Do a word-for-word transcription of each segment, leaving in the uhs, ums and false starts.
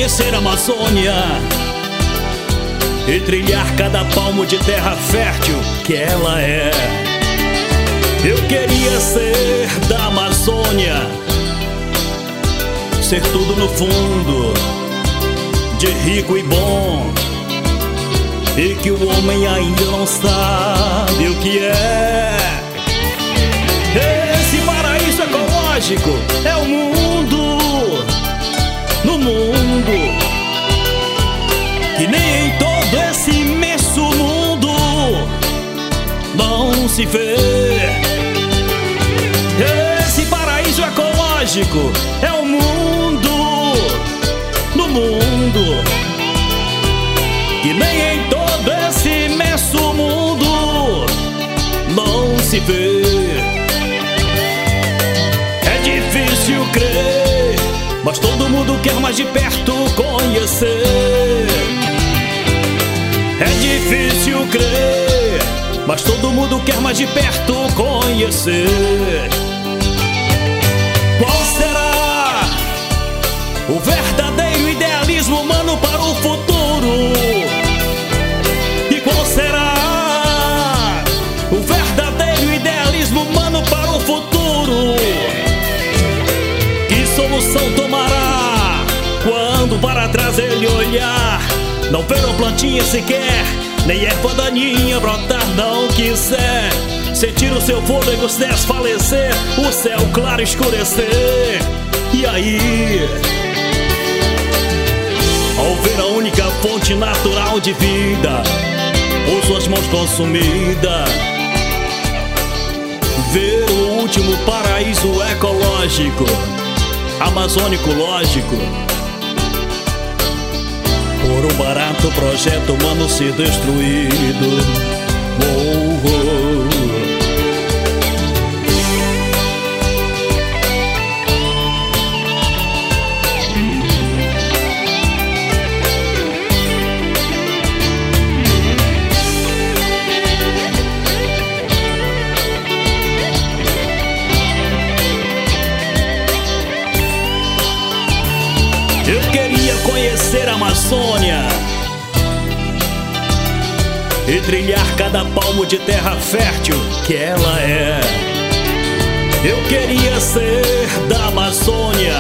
conhecer a Amazônia e trilhar cada palmo de terra fértil que ela é. Eu queria ser da Amazônia, ser tudo no fundo, de rico e bom, e que o homem ainda não sabe o que é. Esse paraíso ecológico é o mundo, no mundo, que nem em todo esse imenso mundo não se vê. Esse paraíso ecológico é o mundo, no mundo, que nem em todo esse imenso mundo não se vê. É difícil crer, mas todo mundo quer mais de perto conhecer. É difícil crer, mas todo mundo quer mais de perto conhecer. Qual será o verdadeiro idealismo humano para o futuro? E qual será o verdadeiro idealismo humano para o futuro? Que solução tomará quando para trás ele olhar? Não ver uma plantinha sequer, nem erva daninha brotar não quiser. Sentir o seu fôlego desfalecer, o céu claro escurecer. E aí, ao ver a única fonte natural de vida por suas mãos consumida, ver o último paraíso ecológico, amazônico lógico, por um barato projeto humano ser destruído. Oh, oh. Eu queria conhecer a Amazônia e trilhar cada palmo de terra fértil que ela é. Eu queria ser da Amazônia,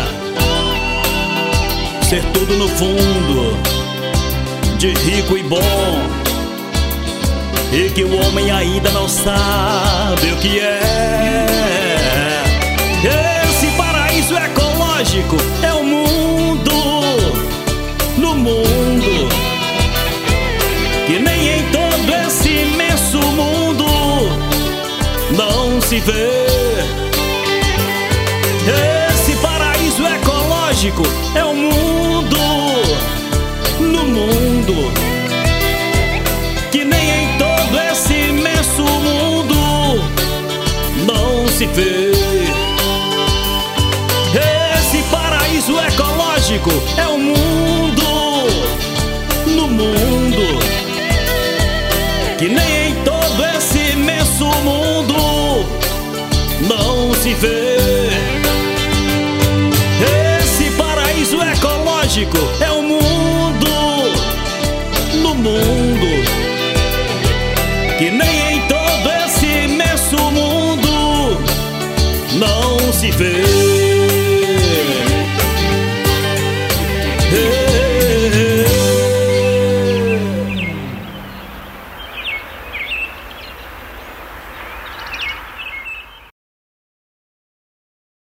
ser tudo no fundo, de rico e bom, e que o homem ainda não sabe o que é. Esse paraíso ecológico é o mundo, no mundo, que nem em todo esse imenso mundo não se vê. Esse paraíso ecológico é o mundo, no mundo, que nem em todo esse imenso mundo não se vê. Esse paraíso ecológico é o mundo, no mundo, que nem em todo esse imenso mundo não se vê. Esse paraíso ecológico é o mundo, no mundo, que nem em todo esse imenso mundo não se vê.